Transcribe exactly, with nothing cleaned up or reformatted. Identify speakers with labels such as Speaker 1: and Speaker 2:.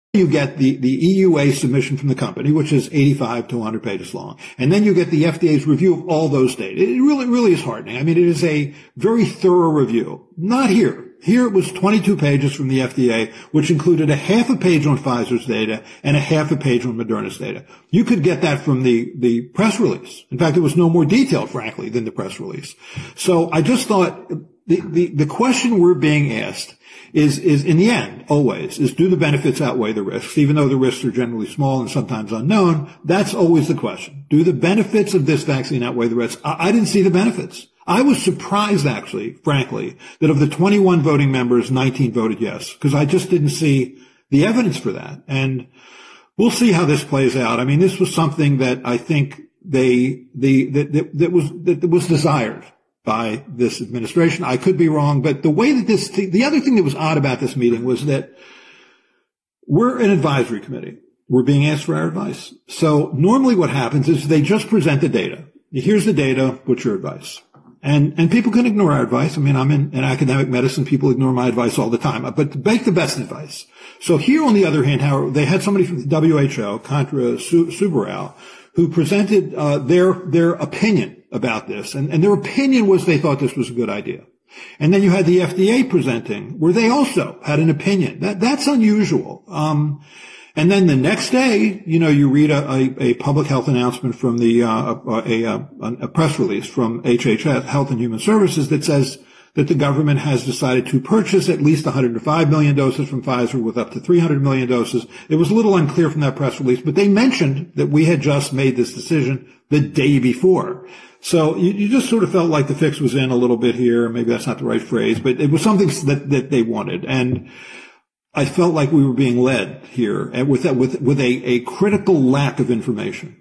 Speaker 1: you get the, the E U A submission from the company, which is eighty-five to one hundred pages long. And then you get the F D A's review of all those data. It really, really is heartening. I mean, it is a very thorough review. Not here. Here it was twenty-two pages from the F D A, which included a half a page on Pfizer's data and a half a page on Moderna's data. You could get that from the, the press release. In fact, it was no more detailed, frankly, than the press release. So I just thought the, the, the question we're being asked is, is in the end, always, is do the benefits outweigh the risks? Even though the risks are generally small and sometimes unknown, that's always the question. Do the benefits of this vaccine outweigh the risks? I, I didn't see the benefits. I was surprised, actually, frankly, that of the twenty-one voting members, nineteen voted yes, because I just didn't see the evidence for that. And we'll see how this plays out. I mean, this was something that I think they, the, that, that, that was, that was desired by this administration. I could be wrong, but the way that this, the other thing that was odd about this meeting was that we're an advisory committee. We're being asked for our advice. So normally what happens is they just present the data. Here's the data. What's your advice? And, and people can ignore our advice. I mean, I'm in, in academic medicine. People ignore my advice all the time, but make the best advice. So here, on the other hand, how they had somebody from the W H O, Contra Subarao, who presented, uh, their, their opinion about this. And, and their opinion was they thought this was a good idea. And then you had the F D A presenting where they also had an opinion. That, that's unusual. Um, And then the next day, you know, you read a, a, a public health announcement from the, uh, a, a, a press release from H H S, Health and Human Services, that says that the government has decided to purchase at least one hundred five million doses from Pfizer with up to three hundred million doses. It was a little unclear from that press release, but they mentioned that we had just made this decision the day before. So you, you just sort of felt like the fix was in a little bit here. Maybe that's not the right phrase, but it was something that, that they wanted. And I felt like we were being led here and with that, with, with a, a critical lack of information.